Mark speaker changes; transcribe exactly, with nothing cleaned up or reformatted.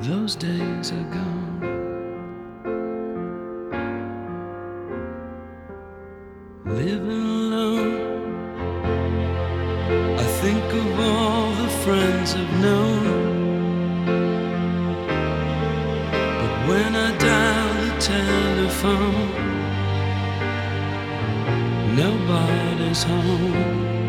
Speaker 1: Those days are gone. Living alone, I think of all the friends I've known. But when I dial the telephone, nobody's home.